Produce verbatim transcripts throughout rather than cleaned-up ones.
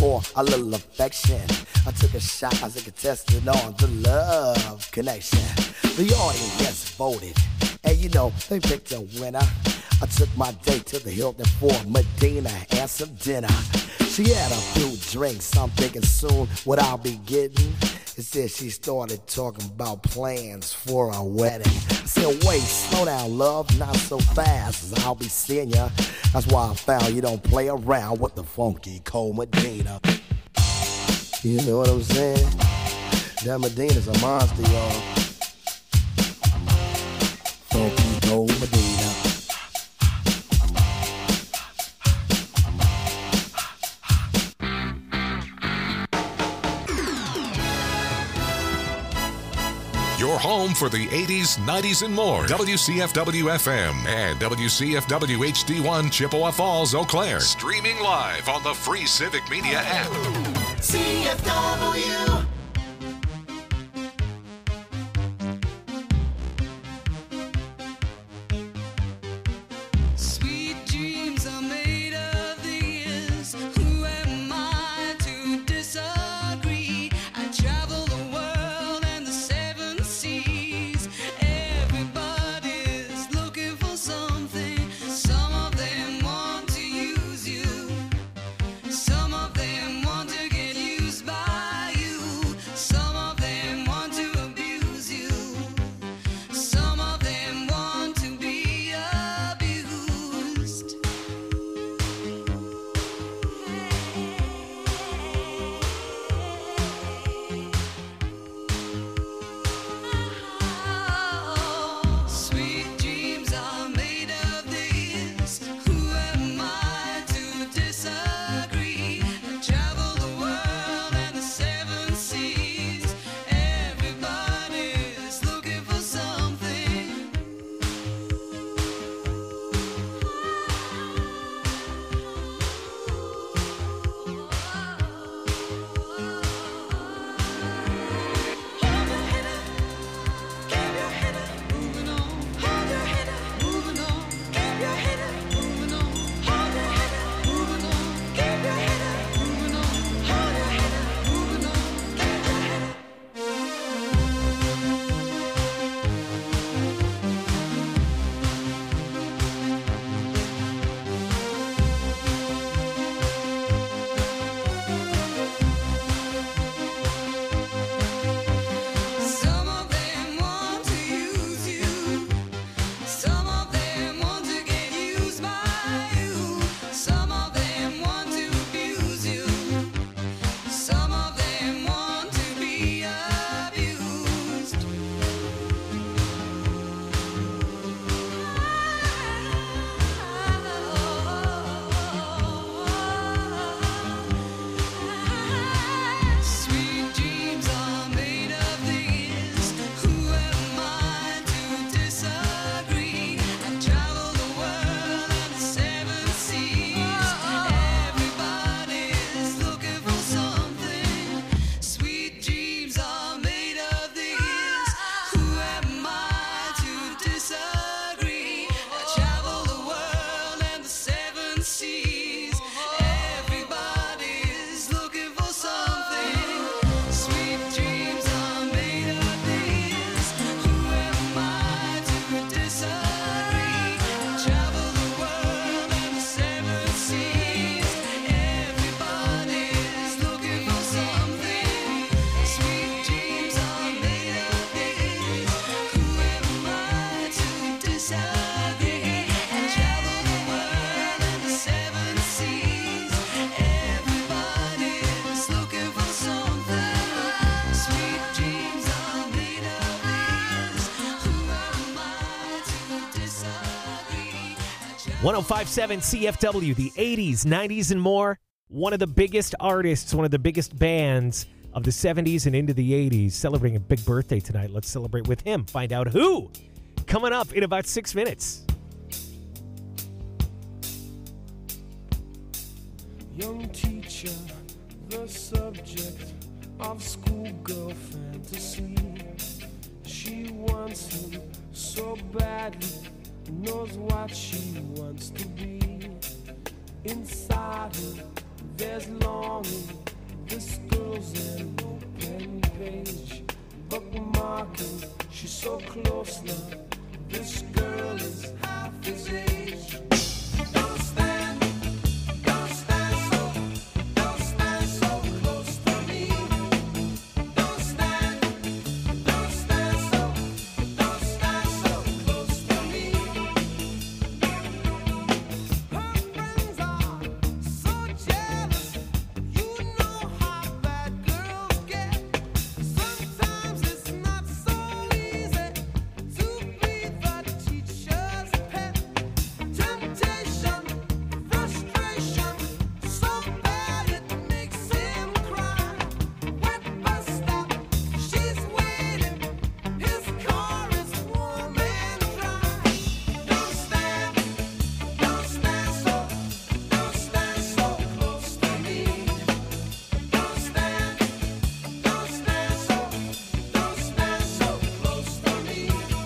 for a little affection. I took a shot as a contestant on the love connection. The audience voted, and you know, they picked a winner. I took my date to the Hilton for Medina and some dinner. She had a few drinks, I'm thinking soon what I'll be getting. Instead she started talking about plans for a wedding. I said, wait, slow down, love, not so fast, as I'll be seeing ya. That's why I found you don't play around with the funky cold Medina. You know what I'm saying? That Medina's a monster, y'all. Funky cold Medina. Your home for the eighties, nineties, and more. W C F W F M and W C F W H D one Chippewa Falls, Eau Claire. Streaming live on the free Civic Media app. C F W. one oh five point seven C F W, the eighties, nineties, and more. One of the biggest artists, one of the biggest bands of the seventies and into the eighties, celebrating a big birthday tonight. Let's celebrate with him. Find out who. Coming up in about six minutes. Young teacher, the subject of schoolgirl fantasy. She wants him so badly, knows what she wants to be. Inside her, there's longing. This girl's an open page, bookmarking. She's so close now. This girl is half his age. Don't stand, don't stand so, don't stand so close to me. Don't stand, don't stand so, don't stand so close to me. Her friends are so jealous. You know how bad girls get. Sometimes it's not so easy to be the teacher's pet. Temptation, frustration, so bad it makes him cry. Wet bus stop, she's waiting. His car is warm and dry. Don't stand, don't stand so, don't stand so close to me. Don't stand, don't stand so, don't stand so close to me.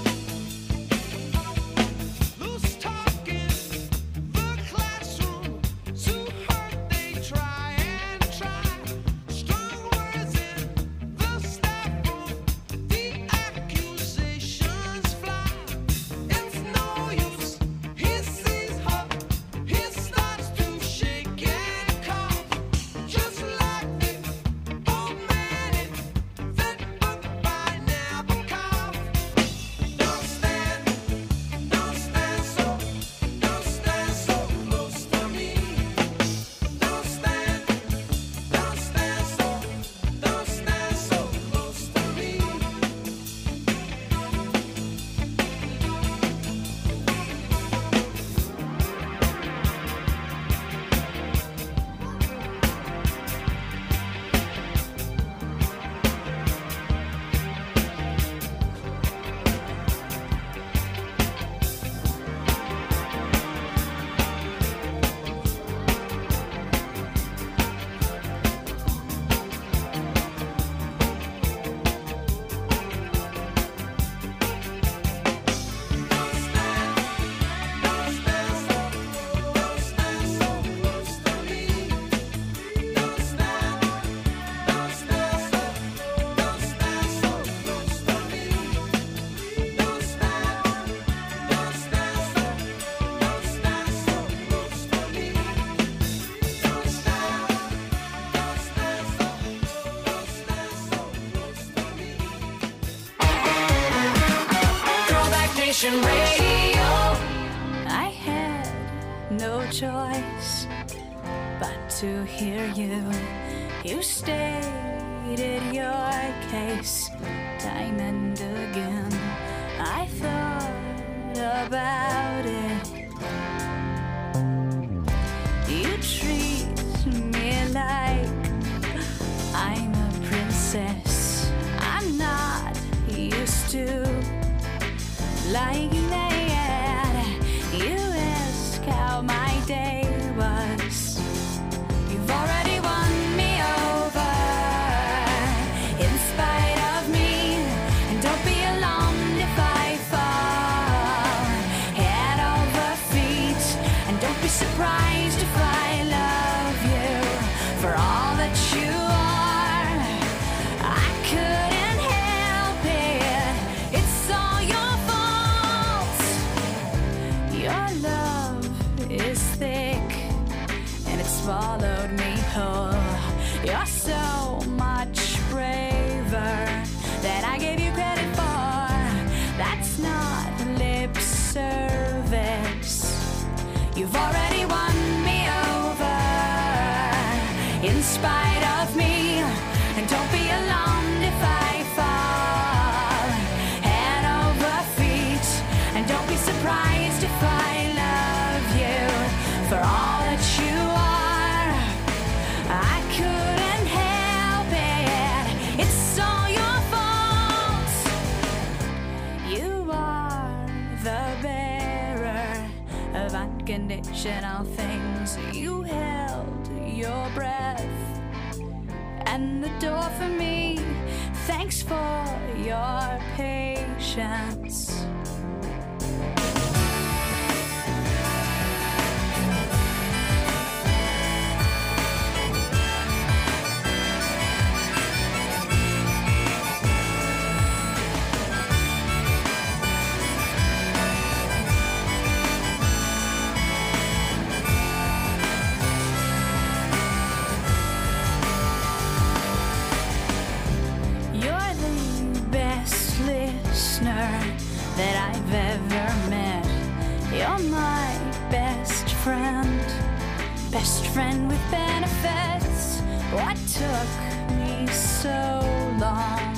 Loose talk in the classroom, too hurt they try and try. Strong words in the staff room, the accusations fly. It's no use, he sees her, he starts to shake and cough. Just like the old man in that book by Nabokov. Don't stand, don't stand so, don't stand so close to me. Don't stand, don't stand so, don't stand so close to me. Don't stand so, don't stand so close to me. Don't stand, don't stand so, don't stand so close to me. Don't stand, don't stand so, don't stand so close to me. Don't stand, don't stand so, don't stand so close to me. Throwback Nation Radio. I had no choice but to hear you. You stated your case time and again. I thought about it. You treat me like I'm a princess. I'm not used to like that. You ask how my day was. You've already won me over in spite of me. And don't be alarmed if I fall head over feet. And don't be surprised if I love you for all that you are. I couldn't help it. It's all your fault. Your love is thick and it's swallowed me whole. You're so much braver than I gave you credit for. That's not lip service. You've already won me over in spite of me. And don't be alarmed if I fall head over feet. And don't be surprised if I love you for all that you are. I couldn't help it. It's all your fault. You are the bearer of unconditional things. You held your breath and the door for me. Thanks for your patience. best friend with benefits. What took me so long?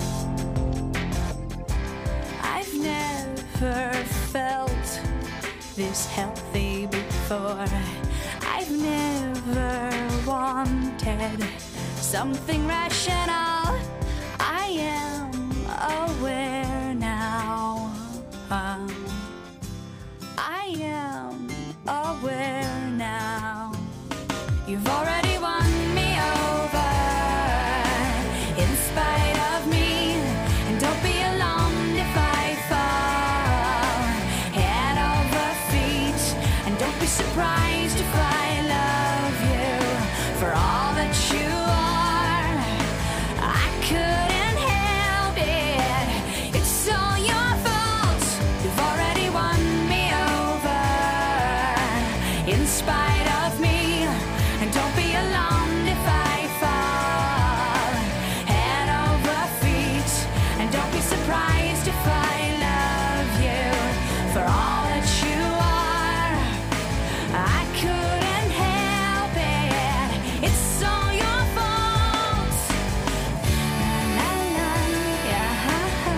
I've never felt this healthy before. I've never wanted something rational. I am aware now. Um, I am aware now. You've already won me over in spite of me. And don't be alarmed if I fall head over feet. And don't be surprised if I love you for all that you are. I couldn't help it. It's all your fault. You've already won me over in spite of me. And don't be alarmed if I fall head over feet. And don't be surprised if I love you for all that you are. I couldn't help it. It's all your fault. La, la, yeah,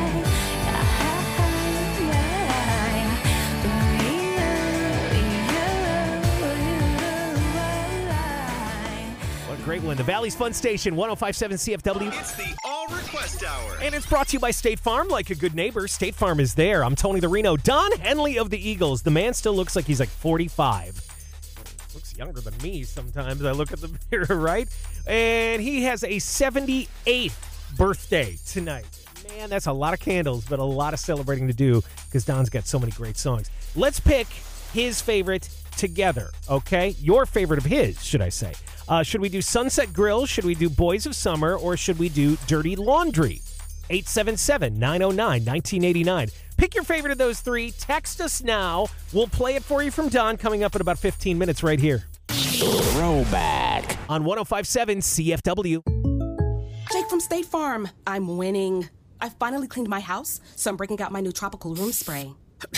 yeah. What a great one. The Valley's Fun Station, one oh five point seven C F W. It's the All Request Hour. And it's brought to you by State Farm. Like a good neighbor, State Farm is there. I'm Tony the Reno. Don Henley of the Eagles. The man still looks like he's like forty-five. Looks younger than me sometimes. I look at the mirror, right? And he has a seventy-eighth birthday tonight. Man, that's a lot of candles, but a lot of celebrating to do because Don's got so many great songs. Let's pick his favorite together, okay? Your favorite of his, should I say. Uh, should we do Sunset Grill? Should we do Boys of Summer? Or should we do Dirty Laundry? eight seven seven, nine oh nine, nineteen eighty-nine. Pick your favorite of those three. Text us now. We'll play it for you from Don coming up in about fifteen minutes right here. Throwback. On one oh five point seven C F W. Jake from State Farm. I'm winning. I've finally cleaned my house, so I'm breaking out my new tropical room spray.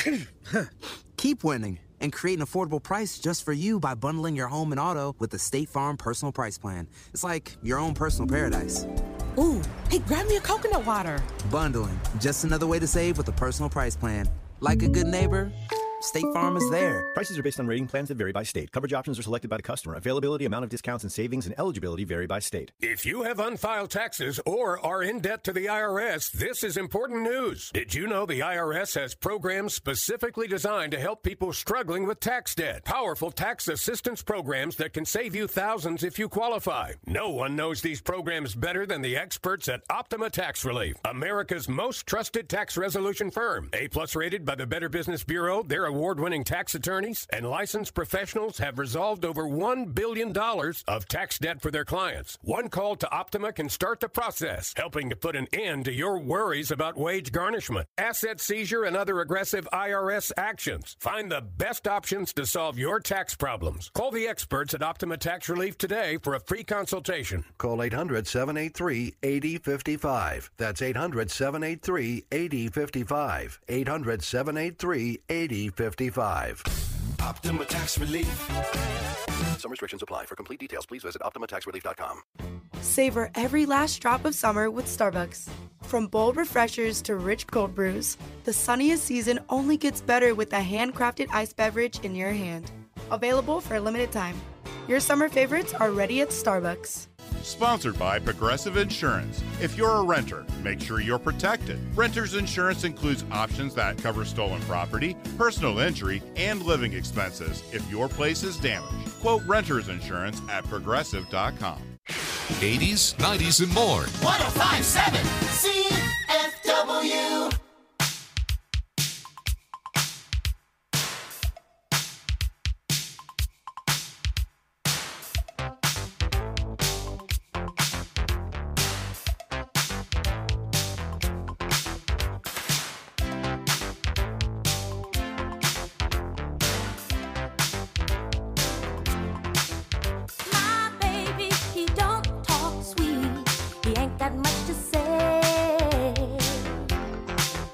Keep winning and create an affordable price just for you by bundling your home and auto with the State Farm Personal Price Plan. It's like your own personal paradise. Ooh, hey, grab me a coconut water. Bundling, just another way to save with a personal price plan. Like a good neighbor, State Farm is there. Prices are based on rating plans that vary by state. Coverage options are selected by the customer. Availability, amount of discounts and savings, and eligibility vary by state. If you have unfiled taxes or are in debt to the I R S, this is important news. Did you know the I R S has programs specifically designed to help people struggling with tax debt? Powerful tax assistance programs that can save you thousands if you qualify. No one knows these programs better than the experts at Optima Tax Relief, America's most trusted tax resolution firm. A-plus rated by the Better Business Bureau, their award-winning tax attorneys and licensed professionals have resolved over one billion dollars of tax debt for their clients. One call to Optima can start the process, helping to put an end to your worries about wage garnishment, asset seizure, and other aggressive I R S actions. Find the best options to solve your tax problems. Call the experts at Optima Tax Relief today for a free consultation. Call eight hundred, seven eight three, eight oh five five. That's eight hundred, seven eight three, eight oh five five. eight hundred, seven eight three, eight oh fifty-five. Optima Tax Relief. Some restrictions apply. For complete details, please visit optima tax relief dot com. Savor every last drop of summer with Starbucks. From bold refreshers to rich cold brews, the sunniest season only gets better with a handcrafted iced beverage in your hand. Available for a limited time. Your summer favorites are ready at Starbucks. Sponsored by Progressive Insurance. If you're a renter, make sure you're protected. Renter's insurance includes options that cover stolen property, personal injury, and living expenses if your place is damaged. Quote renter's insurance at progressive dot com. eighties, nineties, and more. one oh five point seven C F W. My baby, he don't talk sweet. He ain't got much to say.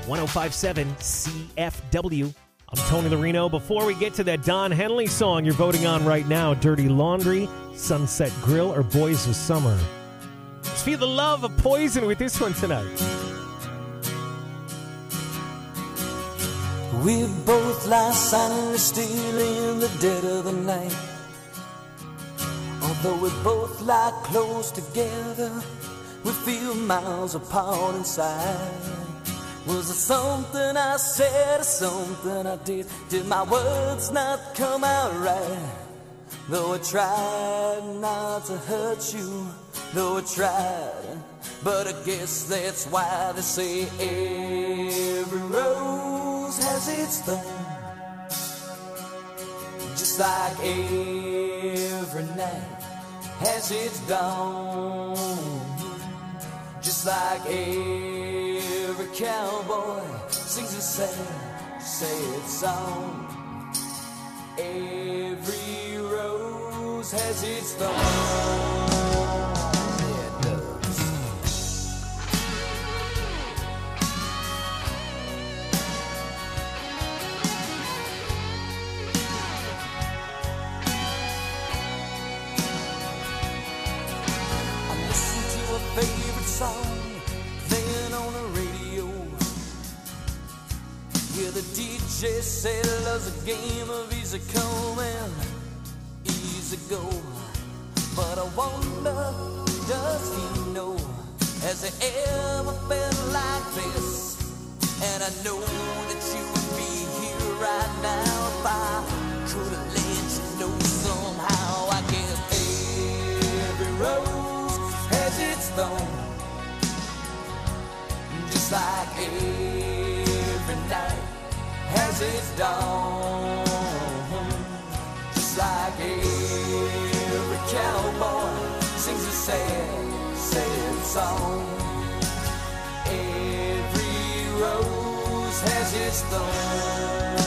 one oh five point seven C F W. I'm Tony Larino. Before we get to that Don Henley song you're voting on right now, Dirty Laundry, Sunset Grill, or Boys of Summer. Just feel the love of Poison with this one tonight. We both lie silently still in the dead of the night. Although we both lie close together, we feel miles apart inside. Was it something I said or something I did? Did my words not come out right? Though I tried not to hurt you, though I tried, but I guess that's why they say every rose has its thorn. Just like every night has its dawn. Just like every cowboy sings a sad, sad song. Every rose has its thorn. Yeah, it does. I listen to a favorite song, then on the radio. Yeah, the D J said love's a game of easy come and easy go. But I wonder, does he know? Has he ever felt like this? And I know that you would be here right now if I could have let you know somehow. I guess every rose has its thorn. Just like every night has its dawn. Just like every cowboy sings a sad, sad song. Every rose has its thorn.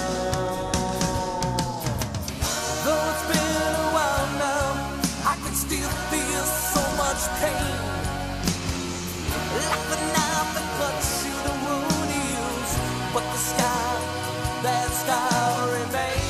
Though it's been a while now, I can still feel so much pain. Like the knife that cuts you, the wound heals, but the scar, that scar remains.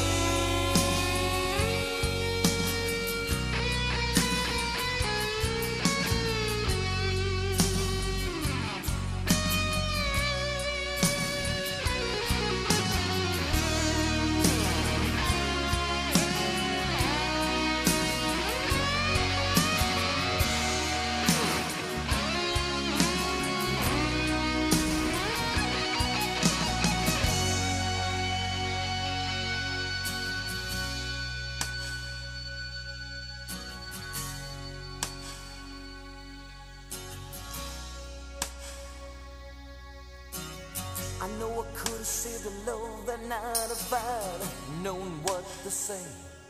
I know I could have saved the love that night if I'd known what to say.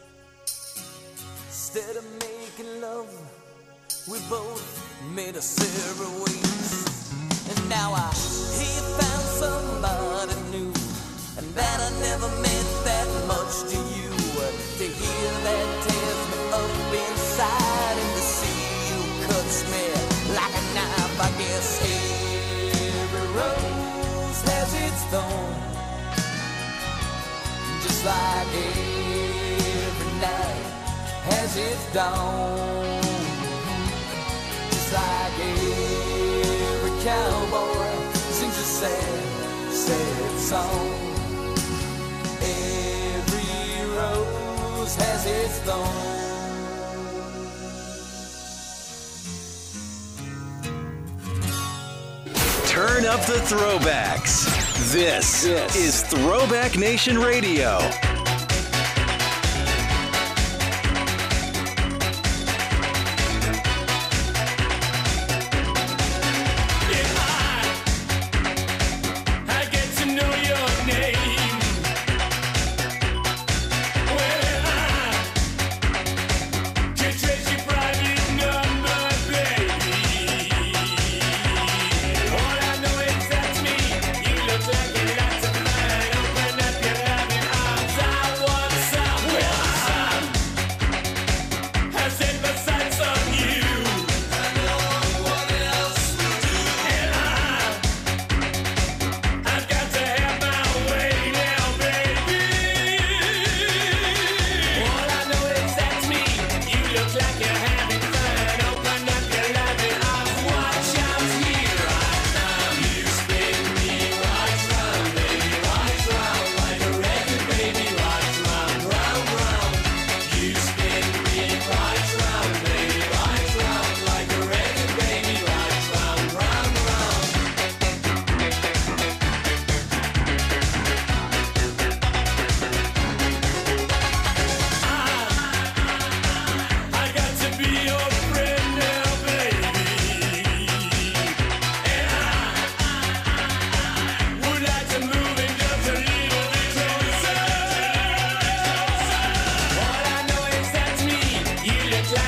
Instead of making love, we both made us separate ways. And now I hear you found somebody new, and that I never meant that much to you. To hear that tears me up inside, and to see you cuts me like a knife. I guess every rose has its thorn. Just like every night has its dawn. Just like every cowboy sings a sad, sad song. Every rose has its thorn. Turn up the throwbacks. This, this is Throwback Nation Radio. Open up your loving arms.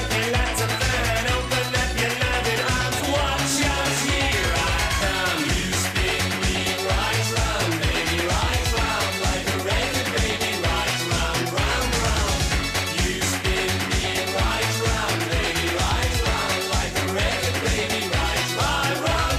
like you lots of fun. Open up your loving arms, watch us, here I come. You spin me right round, baby, right round, like a record, baby, right round, round, round. You spin me right round, baby, right round, like a record, baby, right round, round,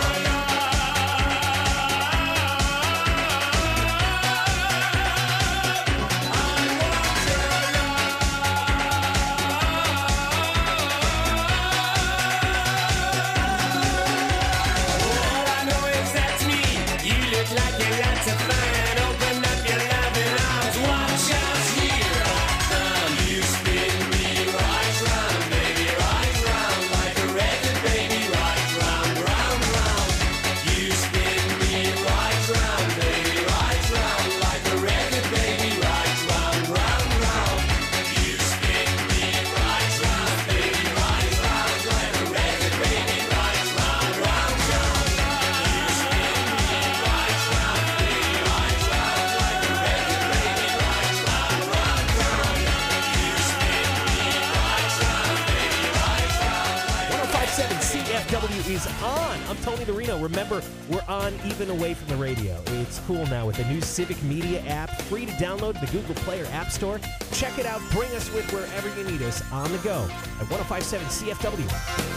all I know is that's me. You look like you're lots of fun. Open up your loving arms, watch us, here I come. You spin me right round, baby, right round, like a record, baby, right round, round, round. You spin me right round, baby, right round, like a record, baby, right round, round, round. You spin me right round, baby, right round, like a record, baby, right round, round, round. You spin me right round, baby, right round, like a record, baby, right round, round, round. You spin me right round, baby, right round, like one oh five point seven C F W is on. I'm Tony the Reno. Remember, we're on even away from the radio. It's cool now with the new Civic Media app, free to download in the Google Play or App Store. Check it out. Bring us with wherever you need us on the go at one oh five point seven C F W.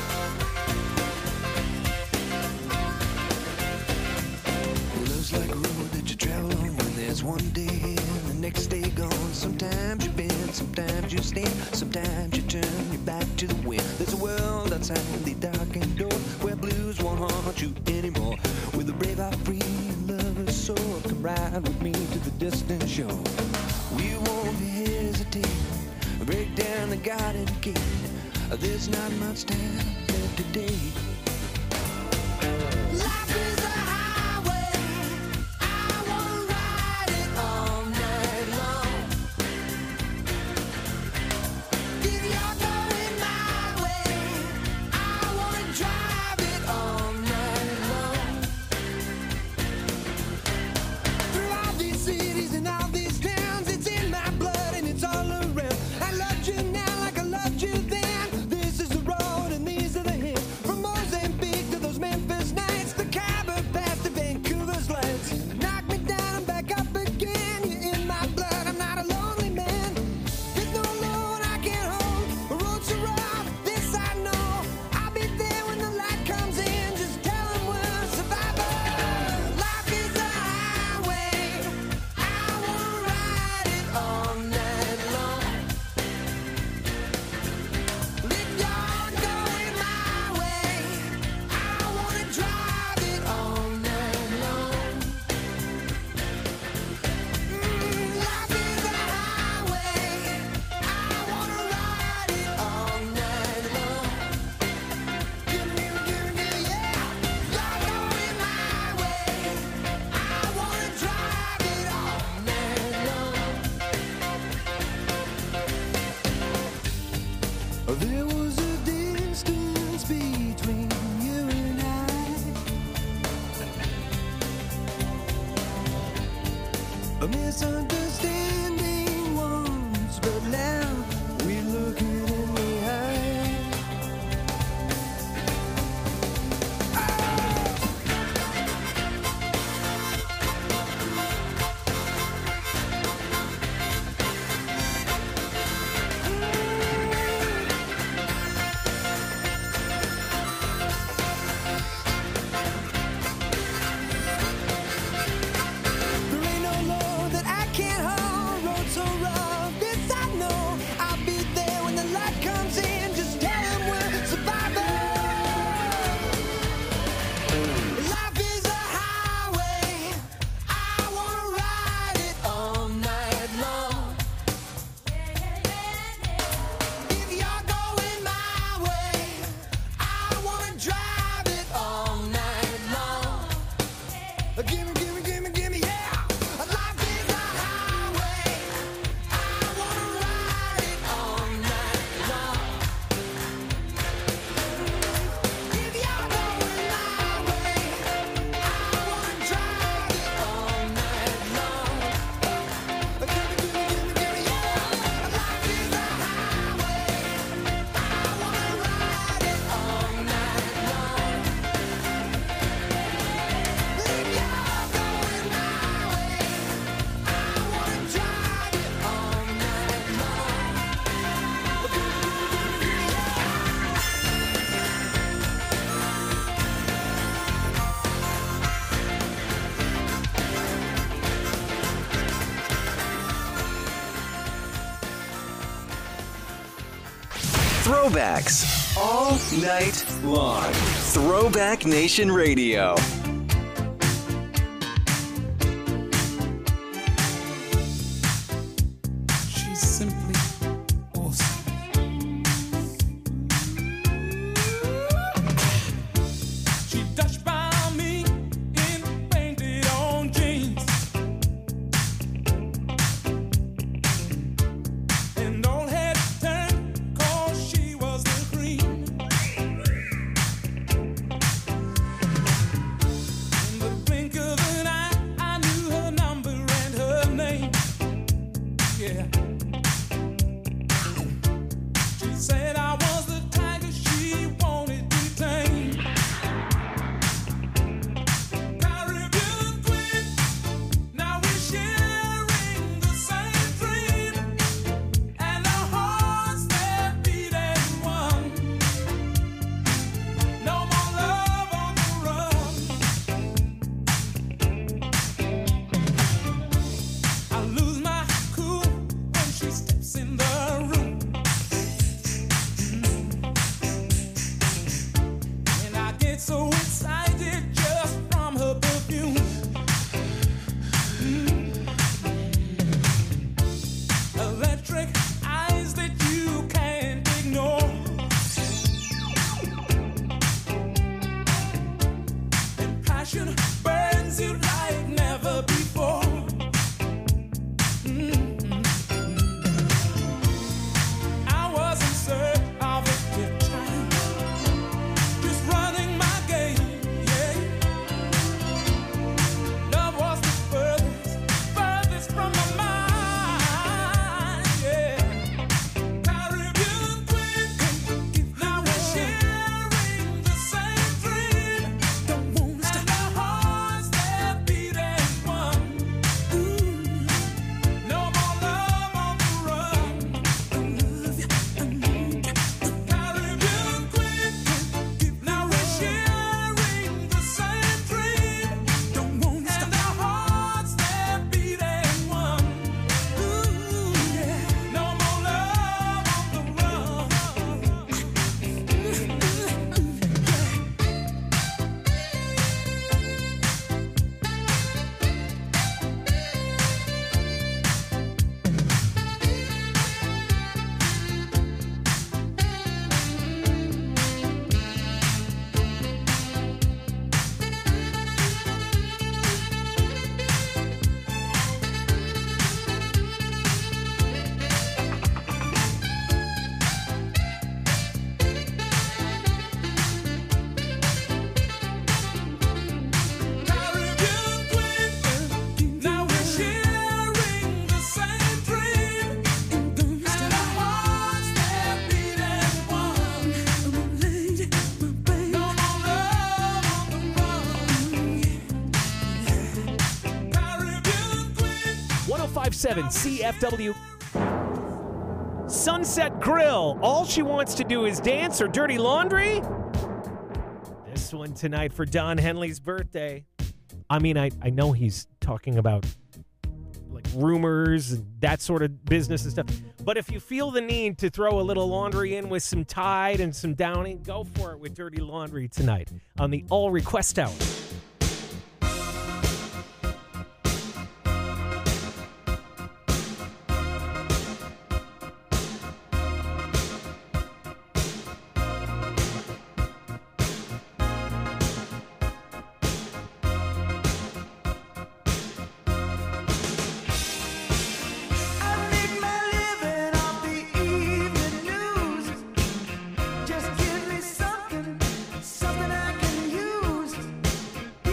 Love's like a road that you travel on when there's one day and the next day gone. Sometimes you bend, sometimes you stand, sometimes you turn your back to the wind. There's a world outside the darkened door where blues won't haunt you anymore. With a brave heart free and lover's soul, come ride with me to the distant shore. We won't hesitate, break down the garden gate. There's not much time left today. Life is a highway. I wanna ride it all night long. If you're going my way, I wanna drive it all night long. Through all these cities and all these towns, it's in my blood and it's all around. I loved you now like I loved you then. This is the road and these are the hills. From Moses throwbacks all night long. Throwback Nation Radio. She's simply awesome. She touched by me in painted on jeans. And all had turned cause she was the cream. In the blink of an eye, I knew her number and her name. Yeah. She said I was the tiger she wanted to tame. Caribbean queen, now we're sharing the same dream. And our hearts that beat as one. No more love on the run. I lose my cool when she steps in the room. And I get so excited just from her perfume. Electric eyes that you can't ignore. And passion burns you like never before. I was in search of a good time, just running my game, yeah. Love was the furthest, furthest from my mind, yeah. Caribbean queen, now we're sharing the same dream. Don't wanna stop. And our hearts that beat as one. Ooh. No more love on the run. I love you, I need you. Caribbean queen, now we're sharing the same dream. Don't wanna stop. And our hearts that beat as one. Ooh, yeah. No more love on the run. Caribbean queen, now we're sharing the same dream. And our hearts that beat as one. My lady, my baby. No more love on the run. Caribbean queen. ten fifty-seven C F W. Sunset Grill. All she wants to do is dance or dirty laundry. This one tonight for Don Henley's birthday. I mean, I, I know he's talking about like rumors and that sort of business and stuff. But if you feel the need to throw a little laundry in with some Tide and some Downing, go for it with dirty laundry tonight on the All Request Hour. I make my living off the evening news. Just give me something, something I can use.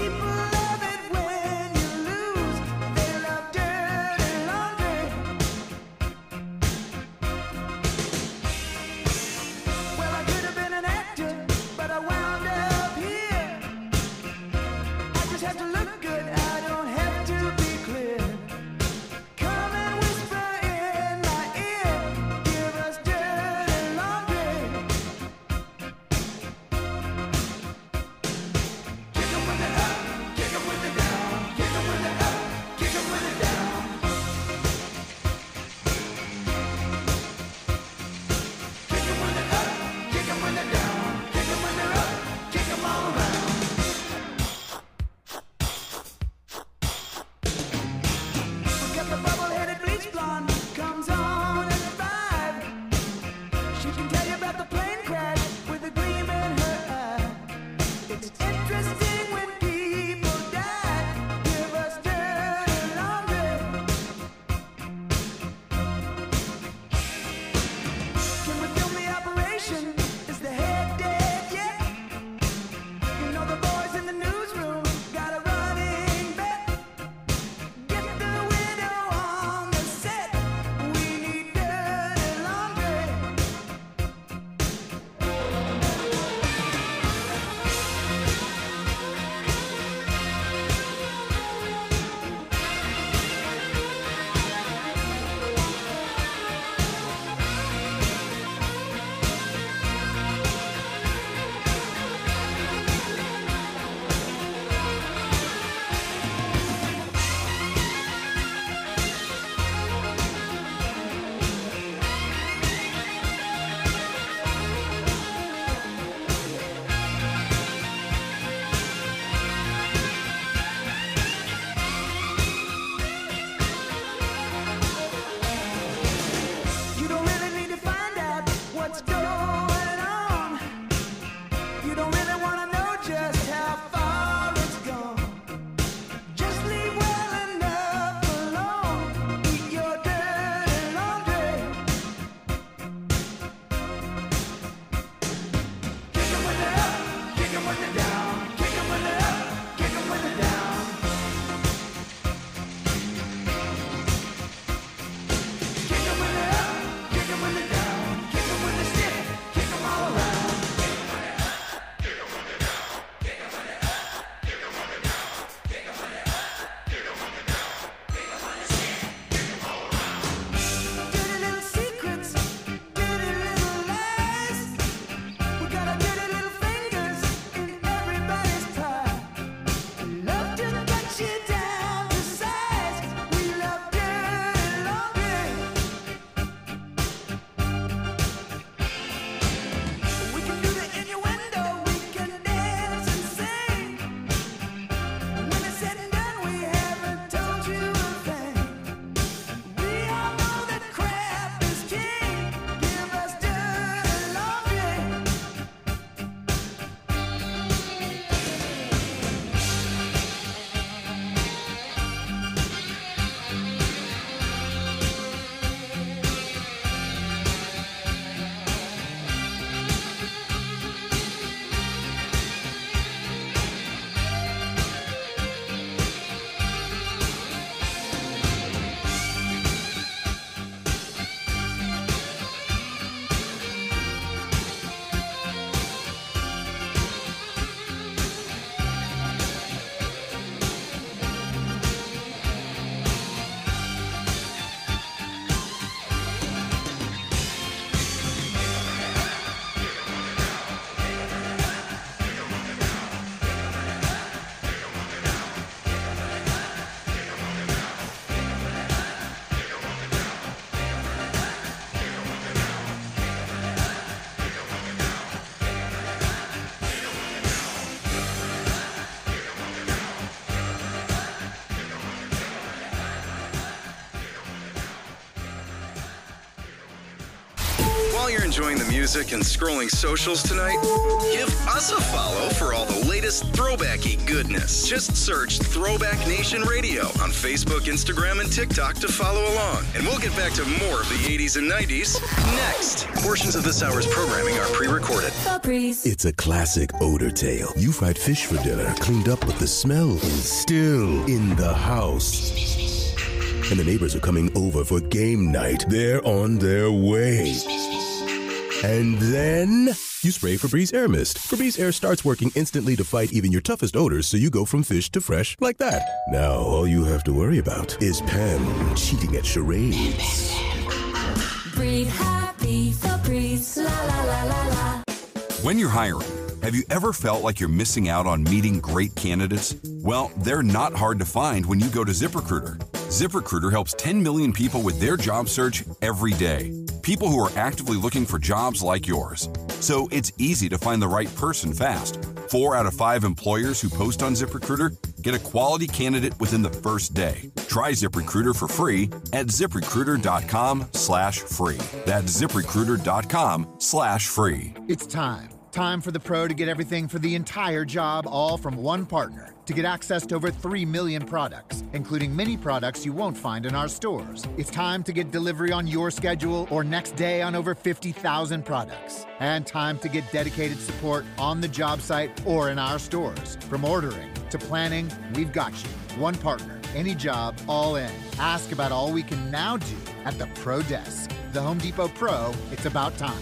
While you're enjoying the music and scrolling socials tonight, give us a follow for all the latest throwbacky goodness. Just search Throwback Nation Radio on Facebook, Instagram, and TikTok to follow along. And we'll get back to more of the eighties and nineties next. Portions of this hour's programming are pre-recorded. It's a classic odor tale. You fried fish for dinner, cleaned up, but the smell is still in the house. And the neighbors are coming over for game night. They're on their way. And then you spray Febreze Air Mist. Febreze Air starts working instantly to fight even your toughest odors, so you go from fish to fresh like that. Now all you have to worry about is Pam cheating at charades. Breathe happy, Febreze, la la la la la. When you're hiring, have you ever felt like you're missing out on meeting great candidates? Well, they're not hard to find when you go to ZipRecruiter. ZipRecruiter helps ten million people with their job search every day. People who are actively looking for jobs like yours. So it's easy to find the right person fast. Four out of five employers who post on ZipRecruiter get a quality candidate within the first day. Try ZipRecruiter for free at ZipRecruiter.com slash free. That's ZipRecruiter.com slash free. It's time. Time for the pro to get everything for the entire job, all from one partner. To get access to over three million products, including many products you won't find in our stores. It's time to get delivery on your schedule or next day on over fifty thousand products. And time to get dedicated support on the job site or in our stores. From ordering to planning, we've got you. One partner, any job, all in. Ask about all we can now do at the Pro Desk. The Home Depot Pro, it's about time.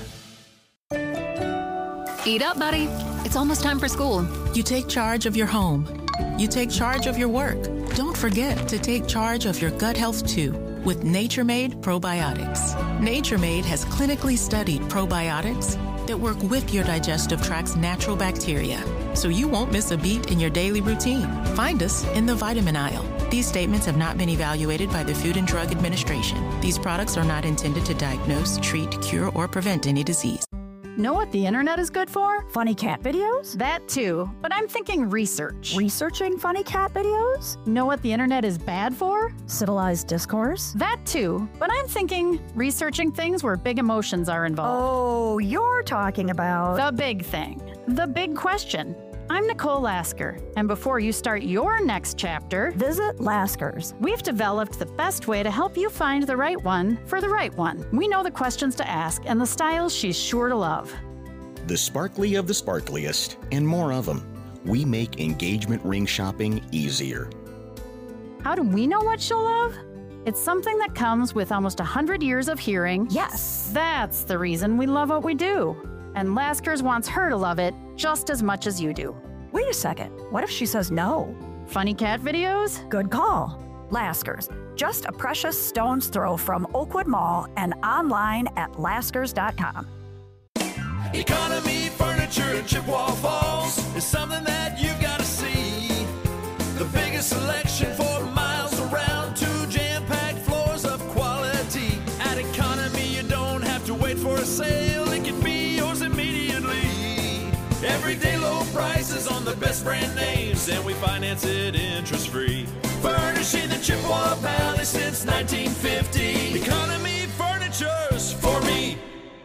Eat up, buddy. It's almost time for school. You take charge of your home. You take charge of your work. Don't forget to take charge of your gut health too with Nature Made Probiotics. Nature Made has clinically studied probiotics that work with your digestive tract's natural bacteria, so you won't miss a beat in your daily routine. Find us in the vitamin aisle. These statements have not been evaluated by the Food and Drug Administration. These products are not intended to diagnose, treat, cure, or prevent any disease. Know what the internet is good for? Funny cat videos? That too, but I'm thinking research. Researching funny cat videos? Know what the internet is bad for? Civilized discourse? That too, but I'm thinking researching things where big emotions are involved. Oh, you're talking about the big thing. The big question. I'm Nicole Lasker, and before you start your next chapter, visit Lasker's. We've developed the best way to help you find the right one for the right one. We know the questions to ask and the styles she's sure to love. The sparkly of the sparkliest, and more of them. We make engagement ring shopping easier. How do we know what she'll love? It's something that comes with almost one hundred years of hearing. Yes. That's the reason we love what we do. And Lasker's wants her to love it just as much as you do. Wait a second. What if she says no? Funny cat videos? Good call. Lasker's. Just a precious stone's throw from Oakwood Mall and online at laskers dot com. Economy Furniture in Chippewa Falls is something that you've got to see. The biggest selection for miles around, two jam-packed floors of quality. At Economy, you don't have to wait for a sale. It can be yours immediately. Everyday low prices on the best brand names, and we finance it interest-free. Furnishing the Chippewa Valley since nineteen fifty. Economy Furniture's for me.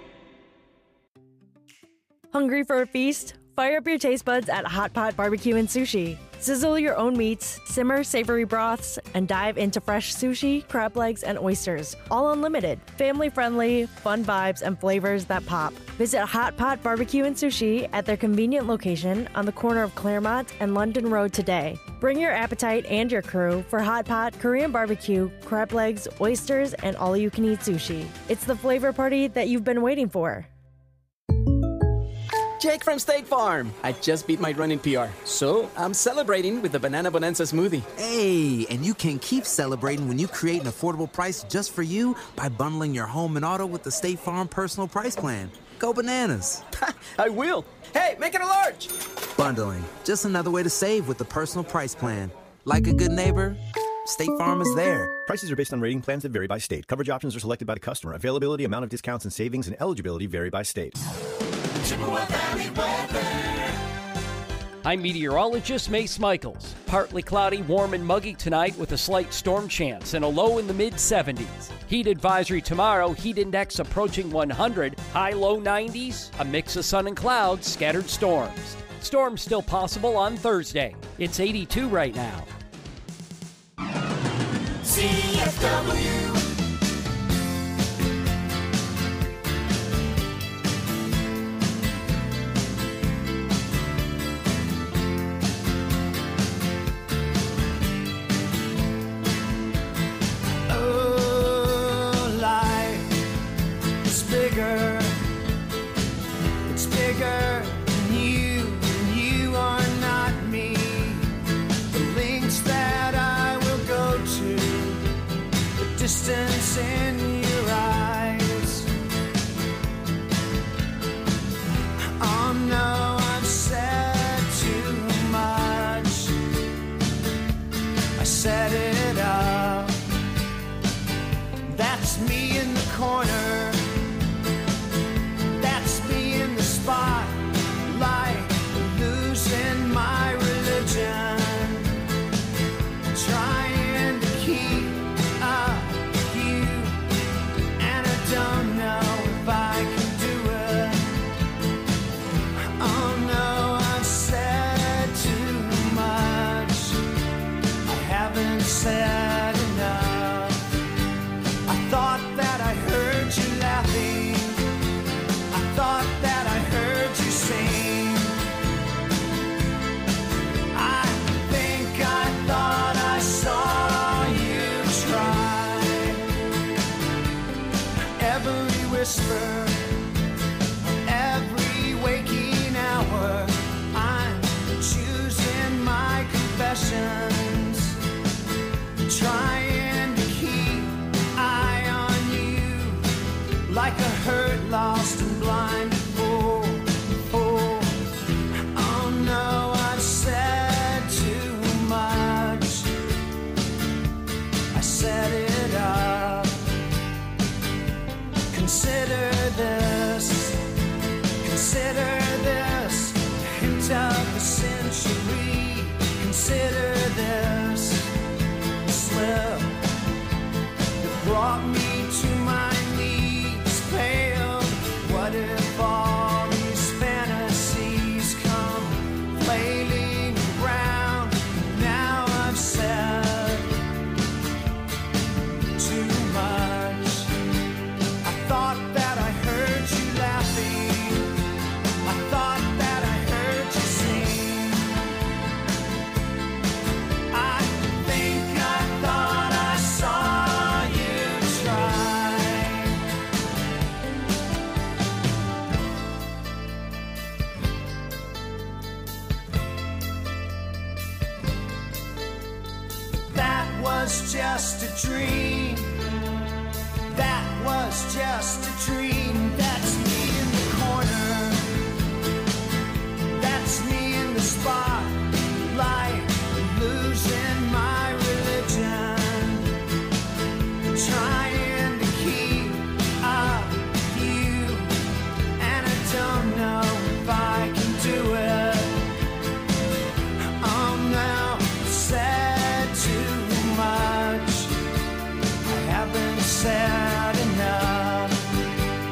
Hungry for a feast? Fire up your taste buds at Hot Pot Barbecue and Sushi. Sizzle your own meats, simmer savory broths, and dive into fresh sushi, crab legs, and oysters. All unlimited. Family-friendly, fun vibes, and flavors that pop. Visit Hot Pot Barbecue and Sushi at their convenient location on the corner of Claremont and London Road today. Bring your appetite and your crew for Hot Pot, Korean barbecue, crab legs, oysters, and all-you-can-eat sushi. It's the flavor party that you've been waiting for. Jake from State Farm. I just beat my running P R, so I'm celebrating with the Banana Bonanza smoothie. Hey, and you can keep celebrating when you create an affordable price just for you by bundling your home and auto with the State Farm Personal Price Plan. Go bananas. I will. Hey, make it a large. Bundling, just another way to save with the Personal Price Plan. Like a good neighbor, State Farm is there. Prices are based on rating plans that vary by state. Coverage options are selected by the customer. Availability, amount of discounts and savings, and eligibility vary by state. Chippewa Valley weather. I'm meteorologist Mace Michaels. Partly cloudy, warm and muggy tonight with a slight storm chance and a low in the mid seventies. Heat advisory tomorrow, heat index approaching one hundred, high low nineties, a mix of sun and clouds, scattered storms. Storms still possible on Thursday. It's eighty-two right now. C F W. It's bigger than you, and you are not me. The links that I will go to, the distance in your eyes. Oh no, I've said too much. I set it up. That's me in the corner. Spotlight, losing my religion, trying to keep up with you, and I don't know if I can do it. Oh no, I've said too much. I haven't said enough. I thought that I heard you laughing. I thought that I heard you sing. I think I thought I saw you try. Every whisper, every waking hour, I'm choosing my confessions, trying to keep eye on you like a hurt, lost and blind fool. Oh, oh no, I've said too much. I set it up. Consider this, consider this, hint of the century. Consider this slip that brought me to my knees, pale. What if all these fantasies come flailing around? Now I've said too much. I thought that I heard you laughing. I thought that I heard you sing. I think I thought I saw you try. That was just a dream. That was just a dream. That's me in the corner. That's me in the spotlight, losing my religion, trying to keep up with you, and I don't know if I can do it. Oh no, I've said too much. I haven't said enough.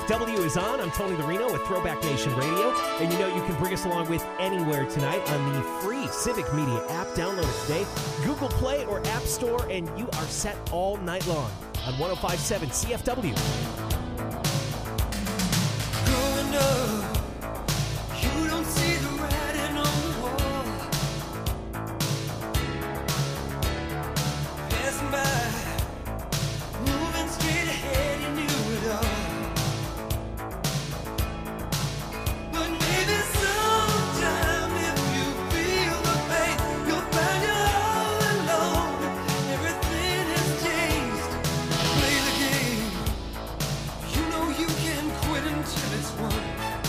W is on. I'm Tony Larino with Throwback Nation Radio. And you know you can bring us along with anywhere tonight on the free Civic Media app. Download it today. Google Play or App Store, and you are set all night long on one oh five point seven C F W. Growing up, you don't see the writing on the wall. Passing by, moving straight ahead, you knew it all. But maybe sometime if you feel the pain, you'll find you're all alone. Everything has changed. Play the game. You know you can quit until it's won.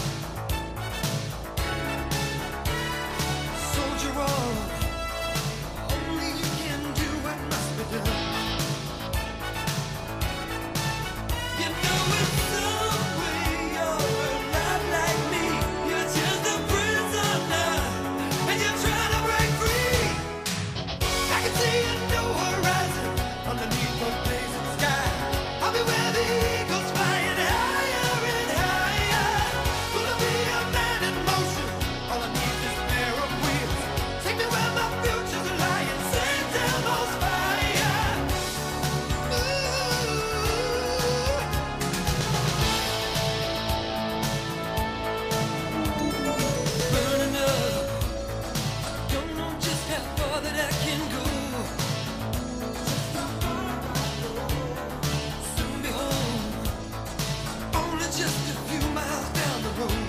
Soldier on. Only you can do what must be done. You know in some way you're not like me. You're just a prisoner, and you're trying to break free. I can see a new horizon underneath the blazing sky. I'll be where the eagles flying higher and higher. Gonna be a man in motion. All I need is a pair of wheels. Take me where my future's lying. Send down those fire. Burning up. Don't know just how far that I can go. Soon be home. Only just a few miles down the road.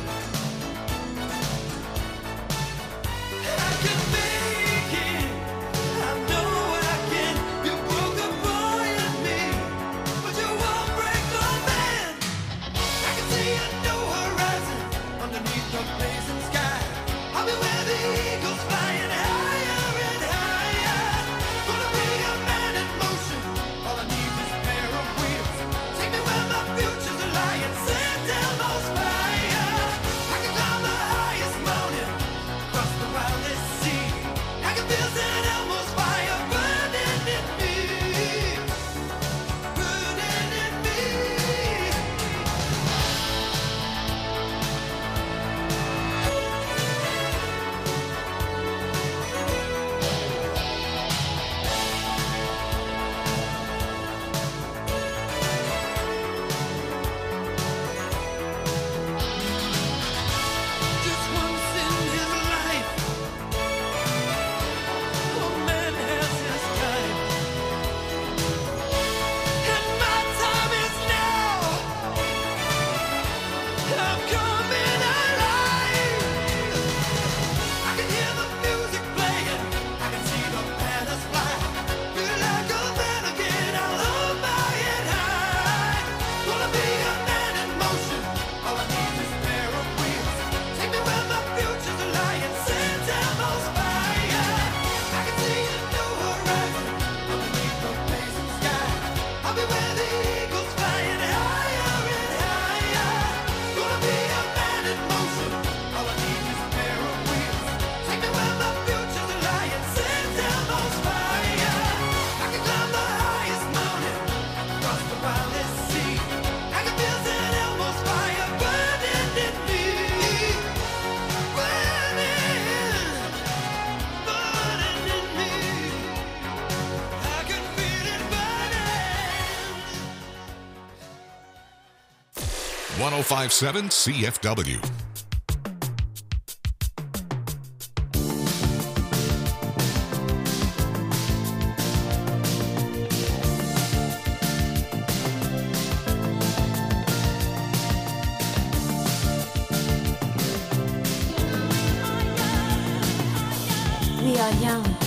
I can make it. I know I can. You broke a boy in me, but you won't break my man. I can see a new horizon underneath the blazing sky. I'll be where the eagles flying higher and higher. Gonna be a man in motion. All I need is a pair of wheels. Take me where my future's lying. Send down those fire. I can climb the highest mountain, cross the wildest sea. I can feel Saint Elmo's fire burning in me, burning in me. Just once in his life, a man has his time, and my time is now. I'm coming alive. I can hear the music playing, I can see the banners fly. Feel like a man again, I'll hold my head high. Gonna be a man in motion. All I need is a pair of wheels. Take me where my future's lying. Send down those fire. I can see a new horizon underneath the blazing sky. I'll be where the eagles flying higher and higher. Gonna be a man in motion. All I need is a pair of wheels. Take me where my future's lying. Send down those fire. I can climb the highest mountain, cross the wildest sea. I can feel Saint Elmo's fire burning in me, burning, burning in me. I can feel it burning. one oh five point seven C F W. We are young,